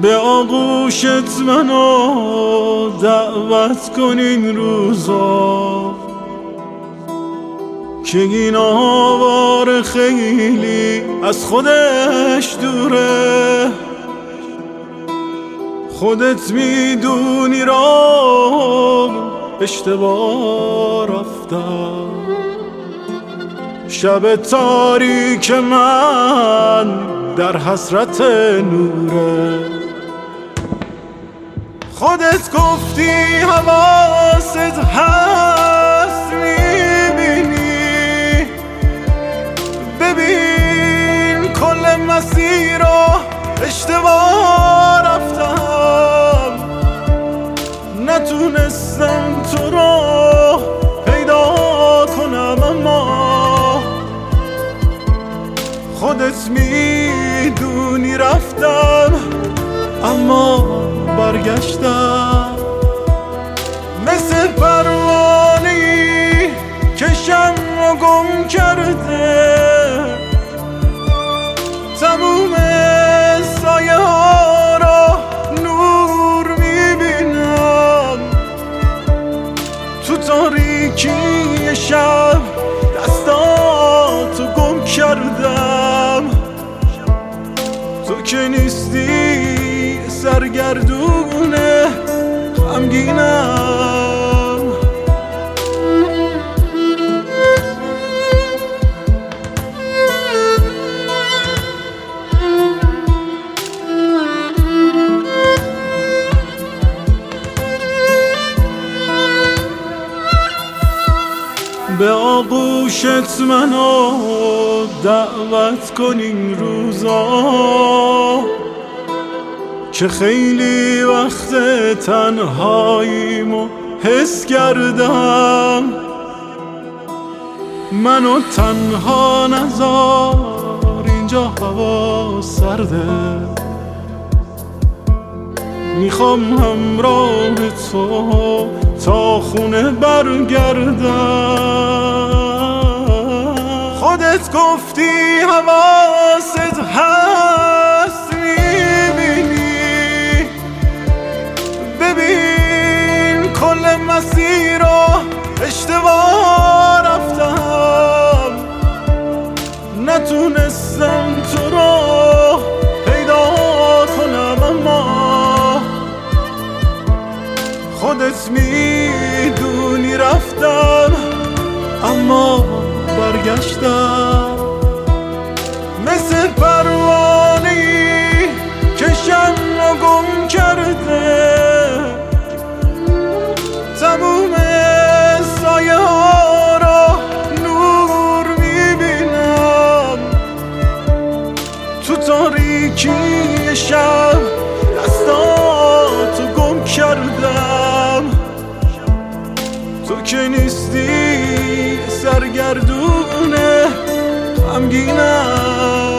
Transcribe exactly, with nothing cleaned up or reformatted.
به آغوشت منو دعوت کن این روزا که این آوار خیلی از خودش دوره. خودت میدونی را اشتباه رفتم، شب تاریک من در حسرت نوره. خودت گفتی حواست هست میبینی، ببین کل مسیر رو اشتباه رفتم، نتونستم تو رو پیدا کنم، اما خودت میدونی رفتم اما برگشتم. مثل پروانه‌ای که شمع گم کرده، تموم سایه ها را نور میبینم. تو تاریکی شب دستاتو گم کردم، تو که نیستی سرگردونه غمگینم. به آغوشت منو دعوت کن این روزا که خیلی وقت تنهاییمو حس کردم. منو تنها نذار، اینجا هوا سرده، میخوام همراه تو تا خونه برگردم. خودت گفتی حواست هست میبینی، ببین کل مسیر رو اشتباه رفتم، نتونستم تو رو پیدا کنم، اما خودت میدونی رفتم اما برگشتم. مثل پروانه‌ای که شمع گم کرده، تموم سایه ها را نور میبینم. تو تاریکی شب دستاتو گم کردم، تو که نیستی سرگردونه غمگینم.